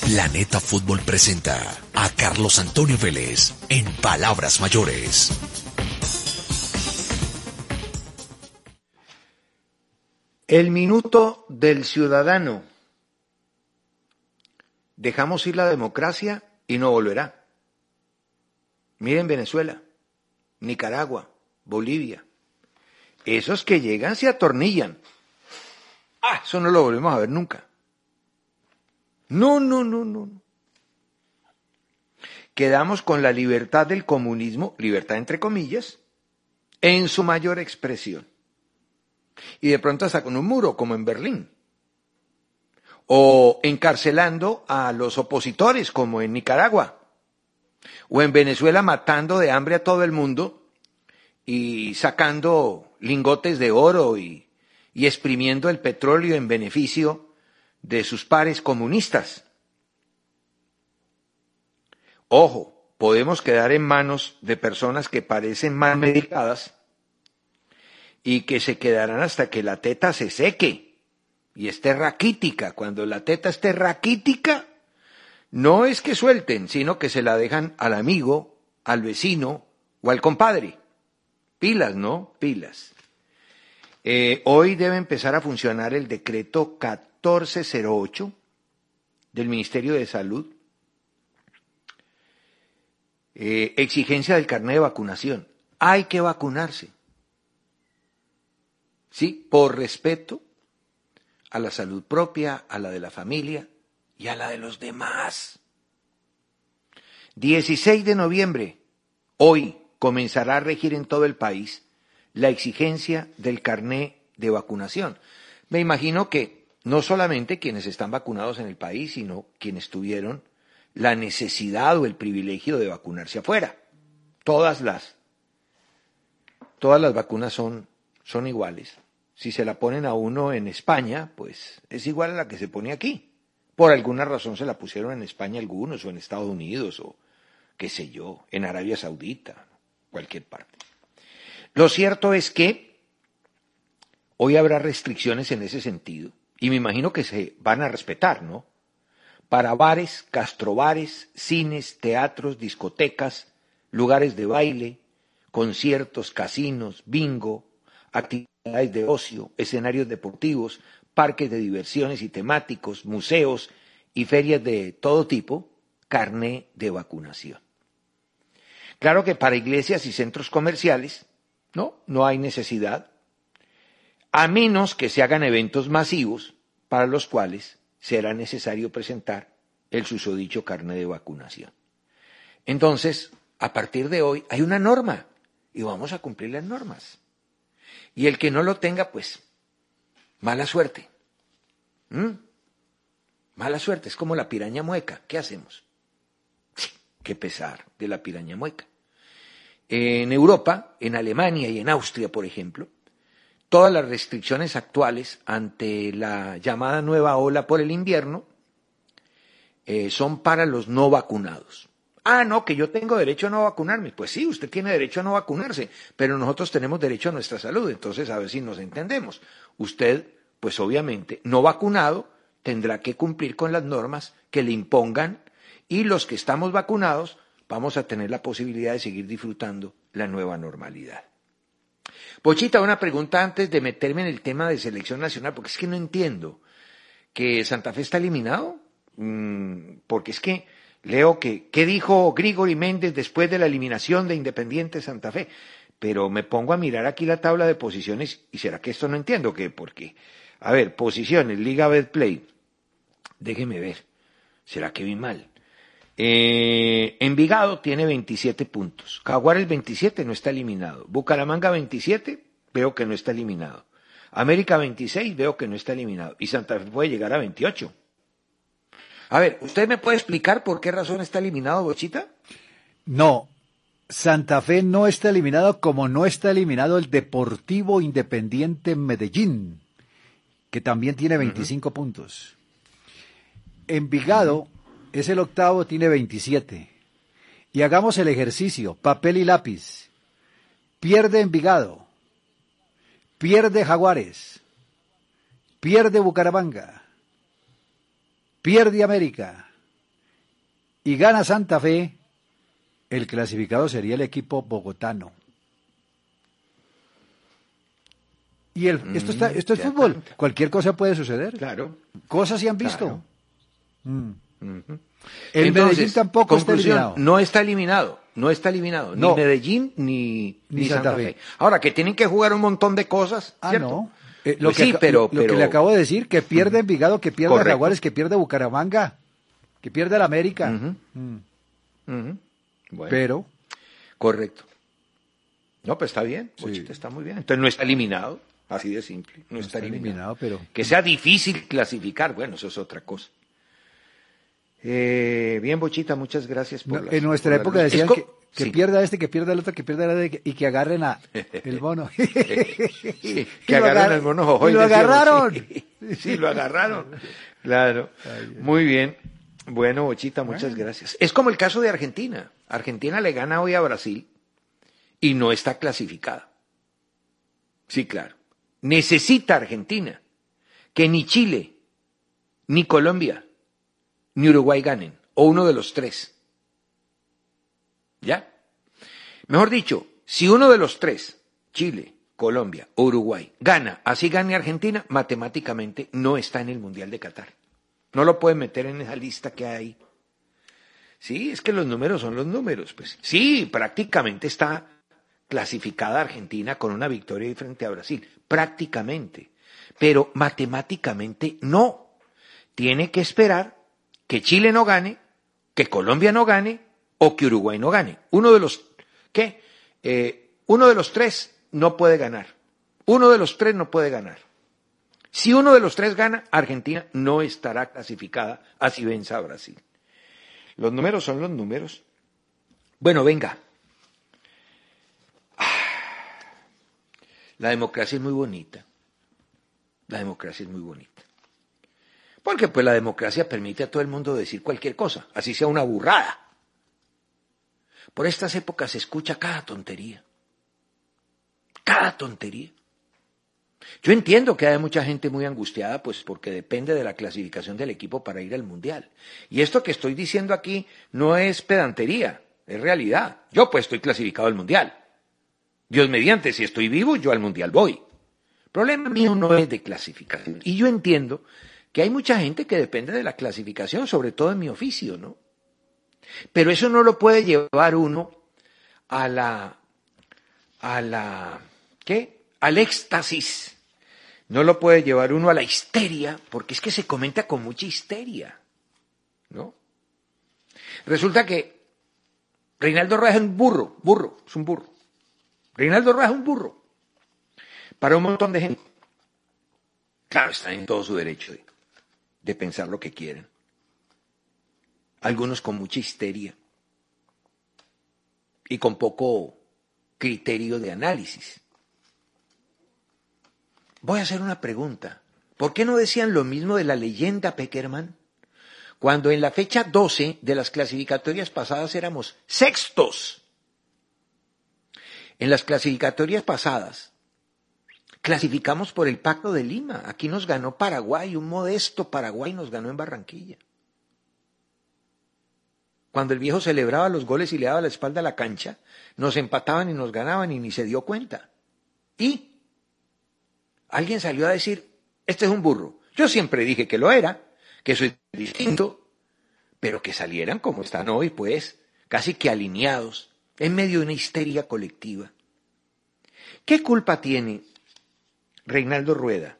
Planeta Fútbol presenta a Carlos Antonio Vélez en Palabras Mayores. El minuto del ciudadano. Dejamos ir la democracia y no volverá. Miren Venezuela, Nicaragua, Bolivia. Esos que llegan se atornillan. Eso no lo volvemos a ver nunca. No. Quedamos con la libertad del comunismo, libertad entre comillas, en su mayor expresión. Y de pronto hasta con un muro, como en Berlín. O encarcelando a los opositores, como en Nicaragua. O en Venezuela matando de hambre a todo el mundo y sacando lingotes de oro y exprimiendo el petróleo en beneficio de sus pares comunistas. Ojo, podemos quedar en manos de personas que parecen mal medicadas y que se quedarán hasta que la teta se seque y esté raquítica. Cuando la teta esté raquítica, no es que suelten, sino que se la dejan al amigo, al vecino o al compadre. Pilas, ¿no? Pilas. Hoy debe empezar a funcionar el decreto 1408 del Ministerio de Salud. Exigencia del carnet de vacunación. Hay que vacunarse. Sí, por respeto a la salud propia, a la de la familia y a la de los demás. 16 de noviembre, hoy comenzará a regir en todo el país la exigencia del carné de vacunación. Me imagino que no solamente quienes están vacunados en el país, sino quienes tuvieron la necesidad o el privilegio de vacunarse afuera. Todas las vacunas son iguales. Si se la ponen a uno en España, pues es igual a la que se pone aquí. Por alguna razón se la pusieron en España algunos, o en Estados Unidos, o qué sé yo, en Arabia Saudita, cualquier parte. Lo cierto es que hoy habrá restricciones en ese sentido, y me imagino que se van a respetar, ¿no? Para bares, gastrobares, cines, teatros, discotecas, lugares de baile, conciertos, casinos, bingo, actividades de ocio, escenarios deportivos, parques de diversiones y temáticos, museos y ferias de todo tipo, carné de vacunación. Claro que para iglesias y centros comerciales, no hay necesidad, a menos que se hagan eventos masivos para los cuales será necesario presentar el susodicho carné de vacunación. Entonces, a partir de hoy hay una norma y vamos a cumplir las normas. Y el que no lo tenga, pues, mala suerte. Mala suerte, es como la piraña mueca. ¿Qué hacemos? Sí, qué pesar de la piraña mueca. En Europa, en Alemania y en Austria, por ejemplo, todas las restricciones actuales ante la llamada nueva ola por el invierno son para los no vacunados. No, que yo tengo derecho a no vacunarme. Pues sí, usted tiene derecho a no vacunarse, pero nosotros tenemos derecho a nuestra salud. Entonces, a ver si nos entendemos. Usted, pues obviamente, no vacunado, tendrá que cumplir con las normas que le impongan, y los que estamos vacunados vamos a tener la posibilidad de seguir disfrutando la nueva normalidad. Pochita, una pregunta antes de meterme en el tema de selección nacional, porque es que no entiendo. ¿Que Santa Fe está eliminado? Porque es que leo ¿qué dijo Grigori Méndez después de la eliminación de Independiente Santa Fe? Pero me pongo a mirar aquí la tabla de posiciones y ¿será que esto no entiendo? Porque, a ver, posiciones, Liga Betplay, déjeme ver, ¿será que vi mal? Envigado tiene 27 puntos, Jaguares 27, no está eliminado, Bucaramanga 27, veo que no está eliminado, América 26, veo que no está eliminado, y Santa Fe puede llegar a 28. A ver, ¿usted me puede explicar por qué razón está eliminado, Bochita? No, Santa Fe no está eliminado, como no está eliminado el Deportivo Independiente Medellín, que también tiene 25 puntos. Envigado es el octavo, tiene 27. Y hagamos el ejercicio, papel y lápiz. Pierde Envigado, pierde Jaguares, pierde Bucaramanga, pierde América, y gana Santa Fe, el clasificado sería el equipo bogotano. Y esto es fútbol. Tanto. Cualquier cosa puede suceder. Claro. Cosas se han visto. Claro. El Entonces, Medellín tampoco está conclusión, eliminado. no está eliminado. No está eliminado. No. Ni Medellín ni Santa Santa Fe. Fe. Ahora, que tienen que jugar un montón de cosas, ¿cierto? No. Pues sí, pero lo que le acabo de decir, que pierde Envigado, que pierde Correcto. Jaguares, que pierde Bucaramanga, que pierde el América. Ujú. Mm. Ujú. Bueno, Pero, correcto. No, pues está bien. Sí. Bochita está muy bien. Entonces no está eliminado. Así de simple. No está eliminado. pero... Que sea difícil clasificar, bueno, eso es otra cosa. Bien, Bochita, muchas gracias por En nuestra época decían que sí. pierda este, que pierda el otro, que pierda el otro, y que agarren el mono. Sí, que agarren el mono Jojoy, y lo decíamos, agarraron. Sí, sí, lo agarraron. Claro. Muy bien. Bueno, Bochita, muchas gracias. Es como el caso de Argentina. Argentina le gana hoy a Brasil y no está clasificada. Sí, claro. Necesita Argentina que ni Chile, ni Colombia, ni Uruguay ganen, o uno de los tres. ¿Ya? Mejor dicho, si uno de los tres, Chile, Colombia o Uruguay, gana, así gane Argentina, matemáticamente no está en el Mundial de Qatar. No lo pueden meter en esa lista que hay. Sí, es que los números son los números, pues. Sí, prácticamente está clasificada Argentina con una victoria frente a Brasil, prácticamente. Pero matemáticamente no. Tiene que esperar que Chile no gane, que Colombia no gane o que Uruguay no gane. Uno de los tres no puede ganar. Uno de los tres no puede ganar. Si uno de los tres gana, Argentina no estará clasificada, así venza a Brasil. Los números son los números. Bueno, venga. La democracia es muy bonita. La democracia es muy bonita. Porque pues la democracia permite a todo el mundo decir cualquier cosa, así sea una burrada. Por estas épocas se escucha cada tontería. Cada tontería. Yo entiendo que hay mucha gente muy angustiada, pues porque depende de la clasificación del equipo para ir al Mundial. Y esto que estoy diciendo aquí no es pedantería, es realidad. Yo pues estoy clasificado al Mundial. Dios mediante, si estoy vivo, yo al Mundial voy. El problema mío no es de clasificación. Y yo entiendo que hay mucha gente que depende de la clasificación, sobre todo en mi oficio, ¿no? Pero eso no lo puede llevar uno al éxtasis. No lo puede llevar uno a la histeria, porque es que se comenta con mucha histeria, ¿no? Resulta que Reinaldo Rueda es un burro, es un burro. Reinaldo Rueda es un burro para un montón de gente. Claro, están en todo su derecho de pensar lo que quieren. Algunos con mucha histeria y con poco criterio de análisis. Voy a hacer una pregunta. ¿Por qué no decían lo mismo de la leyenda Pekerman? Cuando en la fecha 12 de las clasificatorias pasadas éramos sextos. En las clasificatorias pasadas clasificamos por el Pacto de Lima. Aquí nos ganó Paraguay, un modesto Paraguay nos ganó en Barranquilla. Cuando el viejo celebraba los goles y le daba la espalda a la cancha, nos empataban y nos ganaban y ni se dio cuenta. Y alguien salió a decir, este es un burro. Yo siempre dije que lo era, que soy distinto, pero que salieran como están hoy, pues, casi que alineados, en medio de una histeria colectiva. ¿Qué culpa tiene Reinaldo Rueda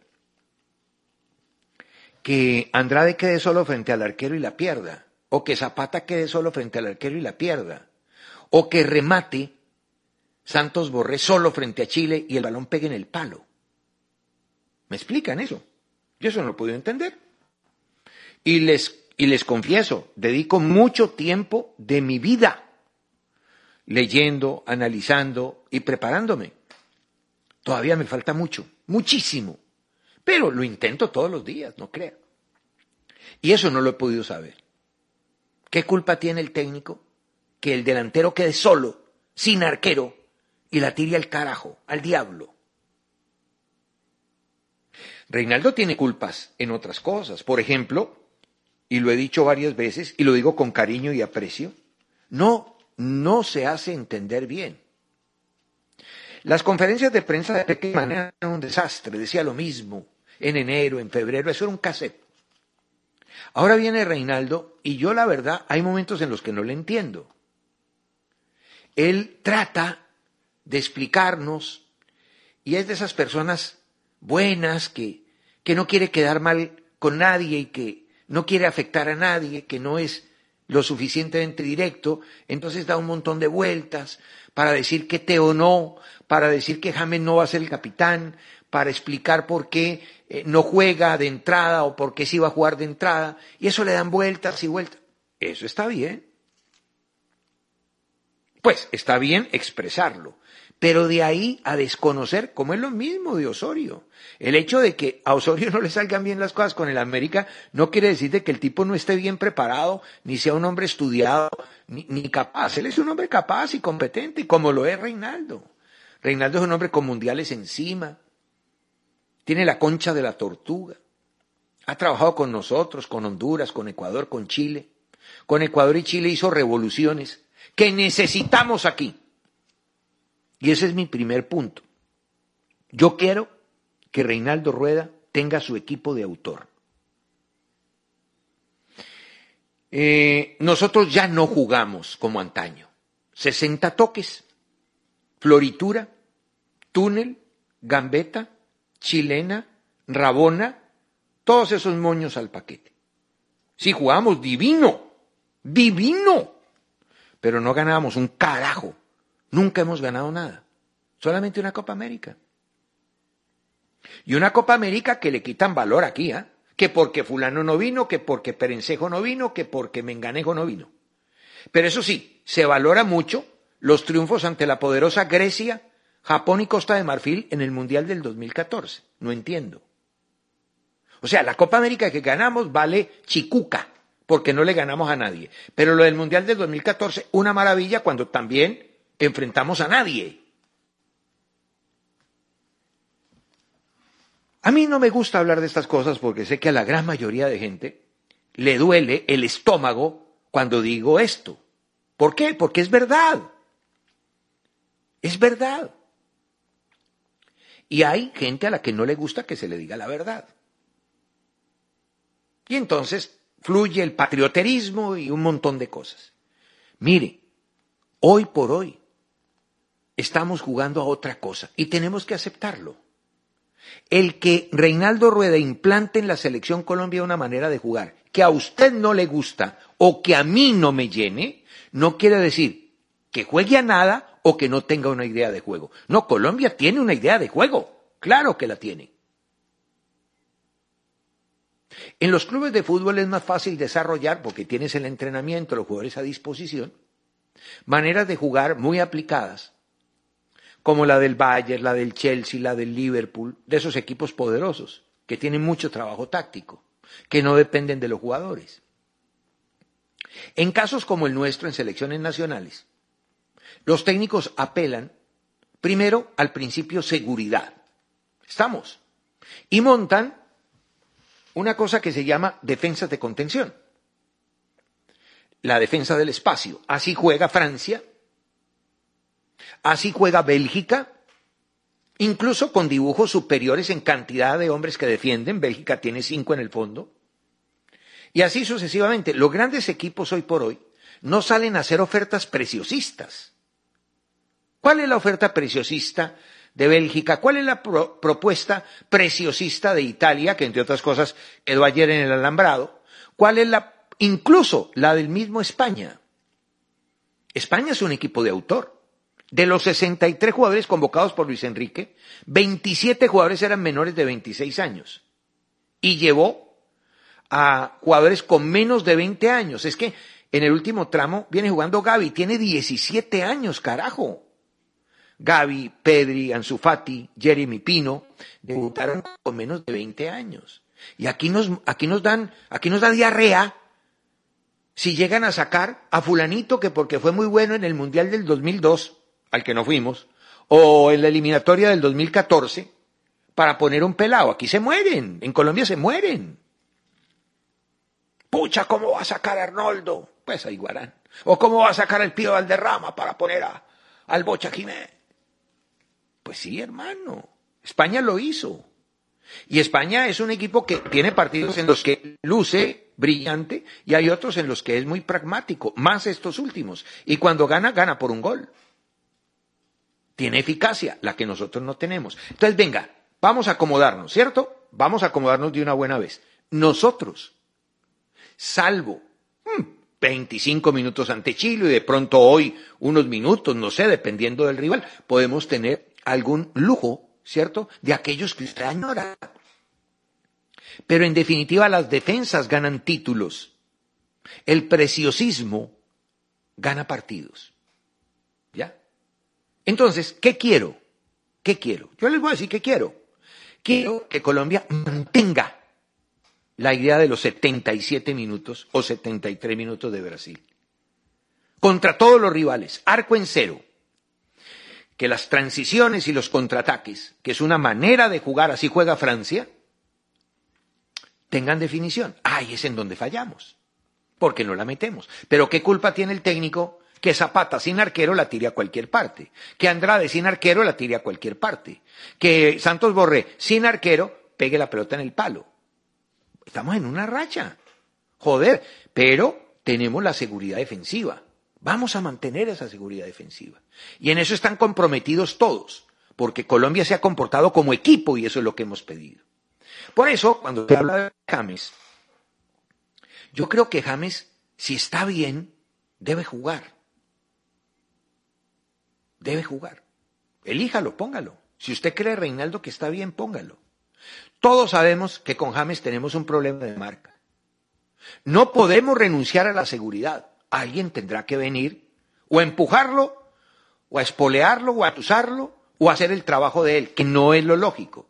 que Andrade quede solo frente al arquero y la pierda? O que Zapata quede solo frente al arquero y la pierda. O que remate Santos Borré solo frente a Chile y el balón pegue en el palo. ¿Me explican eso? Yo eso no lo puedo entender. Y les confieso, dedico mucho tiempo de mi vida leyendo, analizando y preparándome. Todavía me falta mucho, muchísimo. Pero lo intento todos los días, no crea. Y eso no lo he podido saber. ¿Qué culpa tiene el técnico? Que el delantero quede solo, sin arquero, y la tire al carajo, al diablo. Reinaldo tiene culpas en otras cosas. Por ejemplo, y lo he dicho varias veces, y lo digo con cariño y aprecio, no se hace entender bien. Las conferencias de prensa de Peckerman eran un desastre, decía lo mismo en enero, en febrero, eso era un cassette. Ahora viene Reinaldo y yo la verdad hay momentos en los que no le entiendo. Él trata de explicarnos y es de esas personas buenas que no quiere quedar mal con nadie y que no quiere afectar a nadie, que no es lo suficientemente directo, entonces da un montón de vueltas para decir que Teo no, para decir que James no va a ser el capitán, para explicar por qué no juega de entrada o por qué sí va a jugar de entrada, y eso le dan vueltas y vueltas. Eso está bien. Pues está bien expresarlo, pero de ahí a desconocer, como es lo mismo de Osorio. El hecho de que a Osorio no le salgan bien las cosas con el América no quiere decir de que el tipo no esté bien preparado, ni sea un hombre estudiado, ni capaz. Él es un hombre capaz y competente, como lo es Reinaldo. Reinaldo es un hombre con mundiales encima, tiene la concha de la tortuga, ha trabajado con nosotros, con Honduras, con Ecuador, con Chile. Con Ecuador y Chile hizo revoluciones que necesitamos aquí. Y ese es mi primer punto. Yo quiero que Reinaldo Rueda tenga su equipo de autor. Nosotros ya no jugamos como antaño. 60 toques, floritura, túnel, gambeta, chilena, rabona, todos esos moños al paquete. Sí, jugamos divino, pero no ganábamos un carajo. Nunca hemos ganado nada, solamente una Copa América. Y una Copa América que le quitan valor aquí, ¿eh? Que porque fulano no vino, que porque Perencejo no vino, que porque Menganejo no vino. Pero eso sí, se valora mucho los triunfos ante la poderosa Grecia, Japón y Costa de Marfil en el Mundial del 2014. No entiendo. O sea, la Copa América que ganamos vale chicuca, porque no le ganamos a nadie. Pero lo del Mundial del 2014, una maravilla cuando también enfrentamos a nadie. A mí no me gusta hablar de estas cosas porque sé que a la gran mayoría de gente le duele el estómago cuando digo esto. ¿Por qué? Porque es verdad. Es verdad. Y hay gente a la que no le gusta que se le diga la verdad. Y entonces fluye el patrioterismo y un montón de cosas. Mire, hoy por hoy estamos jugando a otra cosa y tenemos que aceptarlo. El que Reinaldo Rueda implante en la Selección Colombia una manera de jugar que a usted no le gusta o que a mí no me llene, no quiere decir que juegue a nada o que no tenga una idea de juego. No, Colombia tiene una idea de juego, claro que la tiene. En los clubes de fútbol es más fácil desarrollar, porque tienes el entrenamiento, los jugadores a disposición, maneras de jugar muy aplicadas, como la del Bayern, la del Chelsea, la del Liverpool, de esos equipos poderosos, que tienen mucho trabajo táctico, que no dependen de los jugadores. En casos como el nuestro en selecciones nacionales, los técnicos apelan primero al principio seguridad. ¿Estamos? Y montan una cosa que se llama defensas de contención. La defensa del espacio. Así juega Francia, así juega Bélgica, incluso con dibujos superiores en cantidad de hombres que defienden. Bélgica tiene 5 en el fondo. Y así sucesivamente. Los grandes equipos hoy por hoy no salen a hacer ofertas preciosistas. ¿Cuál es la oferta preciosista de Bélgica? ¿Cuál es la propuesta preciosista de Italia, que entre otras cosas quedó ayer en el alambrado? ¿Cuál es incluso la del mismo España? España es un equipo de autor. De los 63 jugadores convocados por Luis Enrique, 27 jugadores eran menores de 26 años. Y llevó a jugadores con menos de 20 años. Es que en el último tramo viene jugando Gavi, tiene 17 años, carajo. Gavi, Pedri, Ansu Fati, Jeremy Pino, debutaron con menos de 20 años. Y aquí nos da diarrea si llegan a sacar a fulanito que porque fue muy bueno en el Mundial del 2002, al que no fuimos, o en la eliminatoria del 2014, para poner un pelado. Aquí se mueren, en Colombia se mueren. Pucha, ¿cómo va a sacar a Arnoldo? Pues a Iguarán. O ¿cómo va a sacar el Pío Valderrama para poner al Bocha Jiménez? Pues sí, hermano. España lo hizo. Y España es un equipo que tiene partidos en los que luce brillante y hay otros en los que es muy pragmático, más estos últimos. Y cuando gana, gana por un gol. Tiene eficacia, la que nosotros no tenemos. Entonces, venga, vamos a acomodarnos, ¿cierto? Vamos a acomodarnos de una buena vez. Nosotros, salvo 25 minutos ante Chile y de pronto hoy unos minutos, no sé, dependiendo del rival, podemos tener algún lujo, ¿cierto?, de aquellos que usted añora. Pero en definitiva las defensas ganan títulos. El preciosismo gana partidos. ¿Ya? Entonces, ¿qué quiero? ¿Qué quiero? Yo les voy a decir qué quiero. Quiero que Colombia mantenga la idea de los 77 minutos o 73 minutos de Brasil. Contra todos los rivales, arco en cero. Que las transiciones y los contraataques, que es una manera de jugar, así juega Francia, tengan definición. Ahí es en donde fallamos, porque no la metemos. Pero ¿qué culpa tiene el técnico que Zapata sin arquero la tire a cualquier parte? Que Andrade sin arquero la tire a cualquier parte. Que Santos Borré sin arquero pegue la pelota en el palo. Estamos en una racha. Joder, pero tenemos la seguridad defensiva. Vamos a mantener esa seguridad defensiva. Y en eso están comprometidos todos, porque Colombia se ha comportado como equipo y eso es lo que hemos pedido. Por eso, cuando se habla de James, yo creo que James, si está bien, debe jugar. Debe jugar. Elíjalo, póngalo. Si usted cree, Reinaldo, que está bien, póngalo. Todos sabemos que con James tenemos un problema de marca. No podemos renunciar a la seguridad. Alguien tendrá que venir o a empujarlo, o a espolearlo, o a acusarlo, o a hacer el trabajo de él, que no es lo lógico,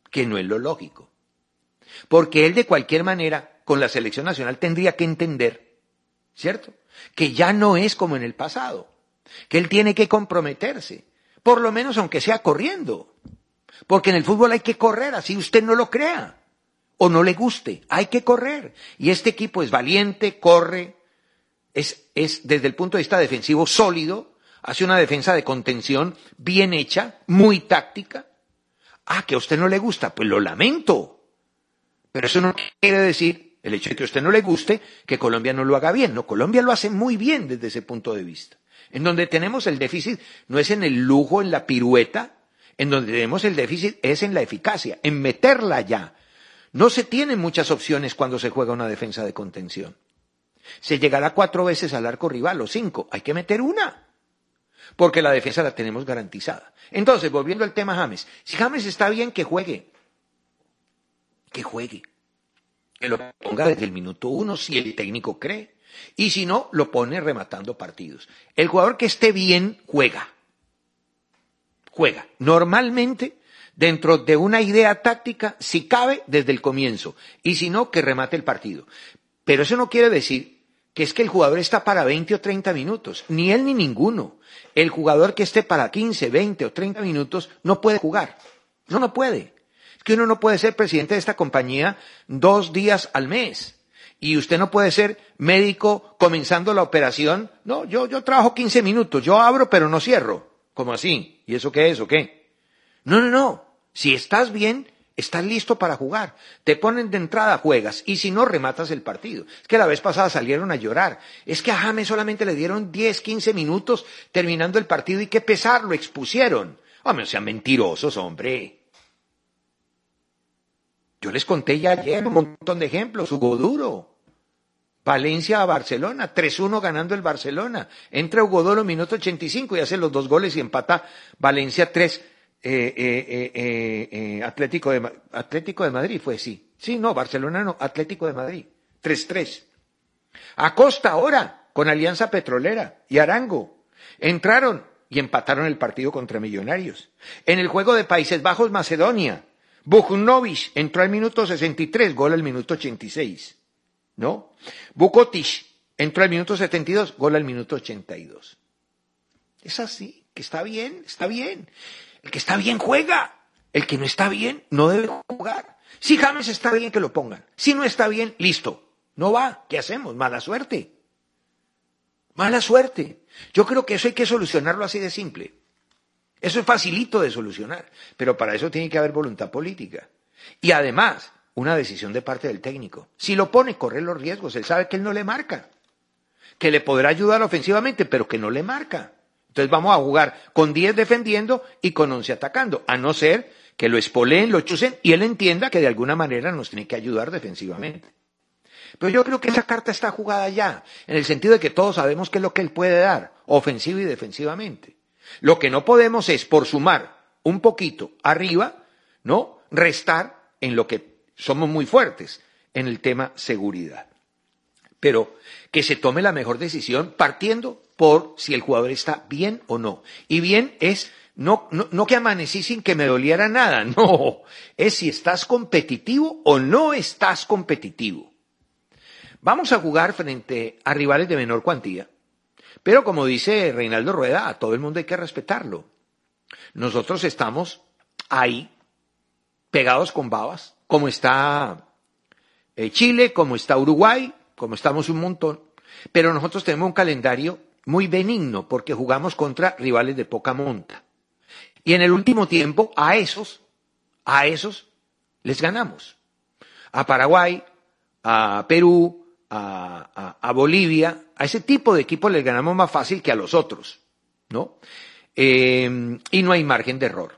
Porque él de cualquier manera, con la selección nacional, tendría que entender, ¿cierto?, que ya no es como en el pasado, que él tiene que comprometerse, por lo menos aunque sea corriendo, porque en el fútbol hay que correr, así usted no lo crea, o no le guste, hay que correr, y este equipo es valiente, corre, es desde el punto de vista defensivo sólido, hace una defensa de contención bien hecha, muy táctica. Que a usted no le gusta, pues lo lamento. Pero eso no quiere decir, el hecho de que a usted no le guste, que Colombia no lo haga bien. No, Colombia lo hace muy bien desde ese punto de vista. En donde tenemos el déficit no es en el lujo, en la pirueta, en donde tenemos el déficit es en la eficacia, en meterla ya. No se tienen muchas opciones cuando se juega una defensa de contención. Se llegará 4 veces al arco rival o 5, hay que meter una, porque la defensa la tenemos garantizada. Entonces, volviendo al tema James, si James está bien, que juegue, que lo ponga desde el minuto 1 si el técnico cree, y si no, lo pone rematando partidos. El jugador que esté bien, juega. Normalmente, dentro de una idea táctica, si cabe, desde el comienzo, y si no, que remate el partido. Pero eso no quiere decir que es que el jugador está para 20 o 30 minutos, ni él ni ninguno. El jugador que esté para 15, 20 o 30 minutos no puede jugar. No puede. Es que uno no puede ser presidente de esta compañía 2 días al mes. Y usted no puede ser médico comenzando la operación. No, yo trabajo 15 minutos, yo abro pero no cierro. ¿Cómo así? ¿Y eso qué es o qué? No. Si estás bien, estás listo para jugar. Te ponen de entrada, juegas. Y si no, rematas el partido. Es que la vez pasada salieron a llorar. Es que a James solamente le dieron 10, 15 minutos terminando el partido y qué pesar, lo expusieron. Hombre, sean mentirosos, hombre. Yo les conté ya ayer un montón de ejemplos. Hugo Duro. Valencia a Barcelona. 3-1 ganando el Barcelona. Entra Hugo Duro minuto 85 y hace los 2 goles y empata Valencia 3. Atlético de Madrid fue, sí. Sí, no, Barcelona no, Atlético de Madrid. 3-3. Acosta ahora, con Alianza Petrolera y Arango. Entraron y empataron el partido contra Millonarios. En el juego de Países Bajos, Macedonia, Bujnovic entró al minuto 63, gol al minuto 86. ¿No? Vukotic entró al minuto 72, gol al minuto 82. Es así, que está bien, está bien. El que está bien juega, el que no está bien no debe jugar. Si James está bien, que lo pongan. Si no está bien, listo, No va. ¿Qué hacemos? Mala suerte. Mala suerte. Yo creo que eso hay que solucionarlo así de simple. Eso es facilito de solucionar, pero para eso tiene que haber voluntad política. Y además, una decisión de parte del técnico. Si lo pone, corre los riesgos. Él sabe que él no le marca. Que le podrá ayudar ofensivamente, pero que no le marca. Entonces vamos a jugar con 10 defendiendo y con 11 atacando, a no ser que lo espoleen, lo chusen y él entienda que de alguna manera nos tiene que ayudar defensivamente. Pero yo creo que esa carta está jugada ya, en el sentido de que todos sabemos qué es lo que él puede dar, ofensivo y defensivamente. Lo que no podemos es, por sumar un poquito arriba, ¿no?, restar en lo que somos muy fuertes, en el tema seguridad. Pero que se tome la mejor decisión partiendo por si el jugador está bien o no. Y bien es no que amanecí sin que me doliera nada, no, es si estás competitivo o no estás competitivo. Vamos a jugar frente a rivales de menor cuantía, pero como dice Reinaldo Rueda, a todo el mundo hay que respetarlo. Nosotros estamos ahí, pegados con babas, como está Chile, como está Uruguay, como estamos un montón, pero nosotros tenemos un calendario muy benigno porque jugamos contra rivales de poca monta. Y en el último tiempo a esos les ganamos. A Paraguay, a Perú, a Bolivia, a ese tipo de equipos les ganamos más fácil que a los otros, ¿no? Y no hay margen de error.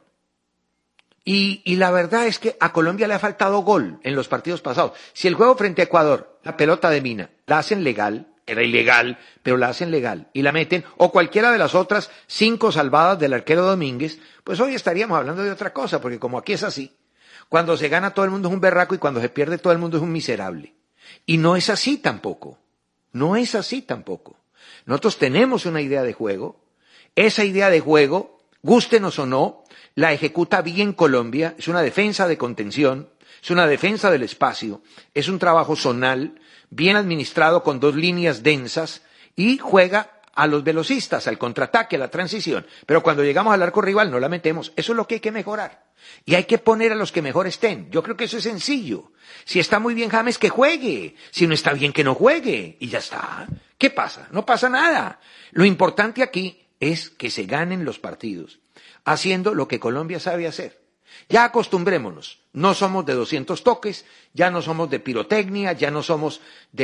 Y la verdad es que a Colombia le ha faltado gol en los partidos pasados. Si el juego frente a Ecuador, la pelota de Mina, la hacen legal, era ilegal, pero la hacen legal, y la meten, o cualquiera de las otras 5 salvadas del arquero Domínguez, pues hoy estaríamos hablando de otra cosa, porque como aquí es así, cuando se gana todo el mundo es un berraco y cuando se pierde todo el mundo es un miserable. Y no es así tampoco. No es así tampoco. Nosotros tenemos una idea de juego. Esa idea de juego, gústenos o no, la ejecuta bien Colombia. Es una defensa de contención, es una defensa del espacio, es un trabajo zonal, bien administrado con 2 líneas densas y juega a los velocistas, al contraataque, a la transición. Pero cuando llegamos al arco rival no la metemos. Eso es lo que hay que mejorar. Y hay que poner a los que mejor estén. Yo creo que eso es sencillo. Si está muy bien James, que juegue. Si no está bien, que no juegue. Y ya está. ¿Qué pasa? No pasa nada. Lo importante aquí es que se ganen los partidos, haciendo lo que Colombia sabe hacer. Ya acostumbrémonos. No somos de 200 toques, ya no somos de pirotecnia, ya no somos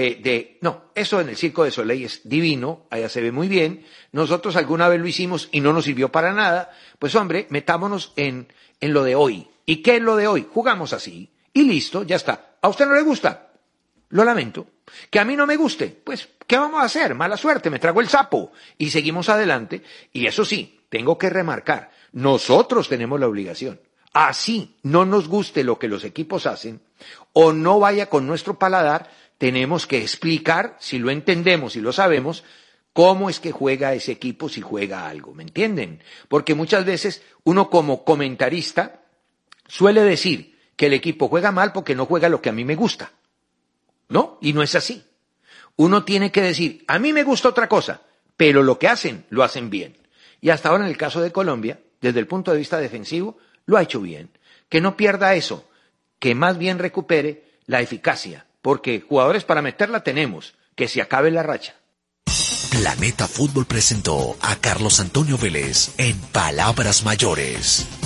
no, eso en el Circo de Soleil es divino, allá se ve muy bien. Nosotros alguna vez lo hicimos y no nos sirvió para nada. Pues hombre, metámonos en lo de hoy. ¿Y qué es lo de hoy? Jugamos así y listo, ya está. ¿A usted no le gusta? Lo lamento. ¿Que a mí no me guste? Pues, ¿qué vamos a hacer? Mala suerte, me trago el sapo. Y seguimos adelante. Y eso sí, tengo que remarcar, nosotros tenemos la obligación. Así no nos guste lo que los equipos hacen o no vaya con nuestro paladar, tenemos que explicar, si lo entendemos y lo sabemos, cómo es que juega ese equipo si juega algo, ¿me entienden? Porque muchas veces uno como comentarista suele decir que el equipo juega mal porque no juega lo que a mí me gusta, ¿no? Y no es así. Uno tiene que decir, a mí me gusta otra cosa, pero lo que hacen, lo hacen bien. Y hasta ahora en el caso de Colombia, desde el punto de vista defensivo, lo ha hecho bien. Que no pierda eso, que más bien recupere la eficacia, porque jugadores para meterla tenemos, que se acabe la racha. Planeta Fútbol presentó a Carlos Antonio Vélez en Palabras Mayores.